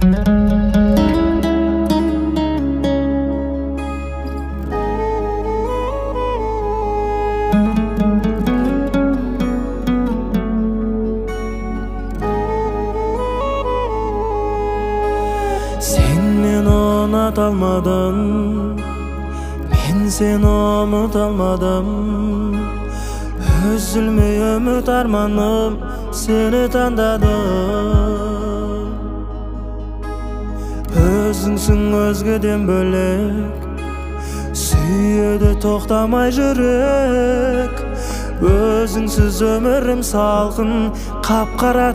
Sen meni unutalmadın, men seni unutalmadım. Üzülmey ümit armanım, seni tandadım. Özüngsün özgeden bölek, sүйödü toxtamay жүрек. Özüngsüz ömürüm salkın, kapkara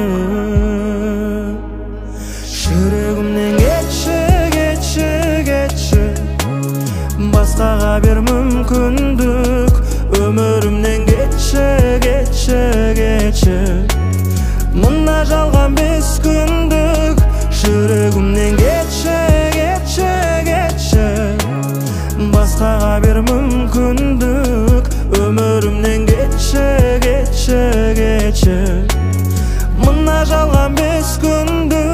түнү. Жүрегімнен кетші, кетші, кетші, басқаға бер мүмкіндік. Өмірімнен кетші, кетші, кетші, мына жалған 5 күндік. Жүрегімнен кетші, кетші, кетші, басқаға бер мүмкіндік. Өмірімнен кетші, кетші, кетші, мына жалған 5 күндік.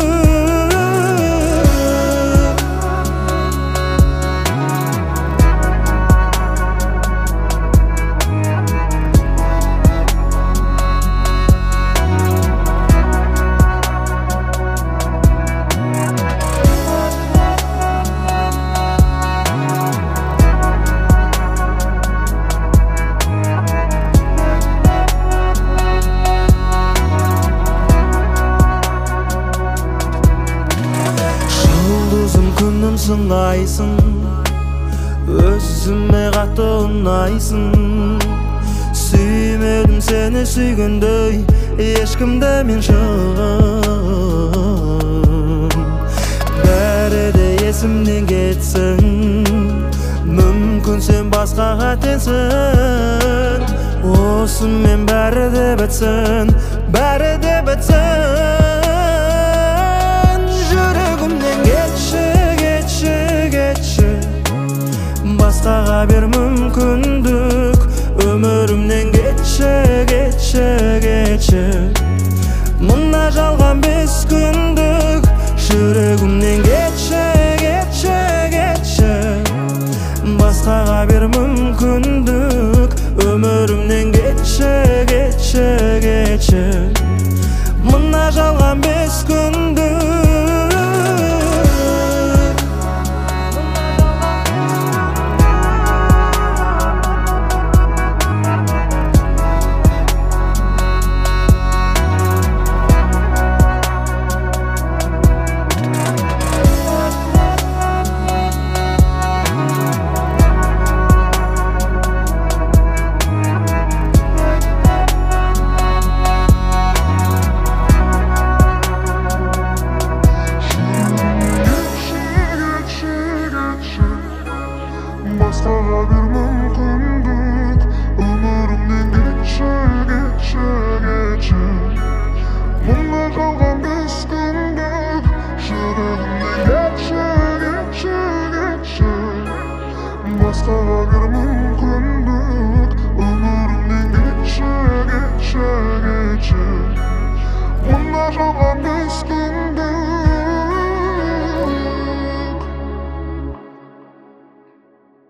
Сыңайсың, өзіме қатты ұнайсың. Сүймедім сені сүйгендей, ешкімді мен шын. Бәрі де есімнен кетсін, мүмкін сен басқаға теңсің. Осымен бәрі де бітсін, бәрі де бітсін. Жүрегімнен кетші, кетші, басқаға бер мүмкіндік. Өмірімнен кетші, кетші, кетші, мына жалған 5 күндік. Жүрегімнен кетші, кетші, кетші, басқаға бер мүмкіндік. Өмірімнен кетші, кетші, кетші, мына жалған 5 күндік.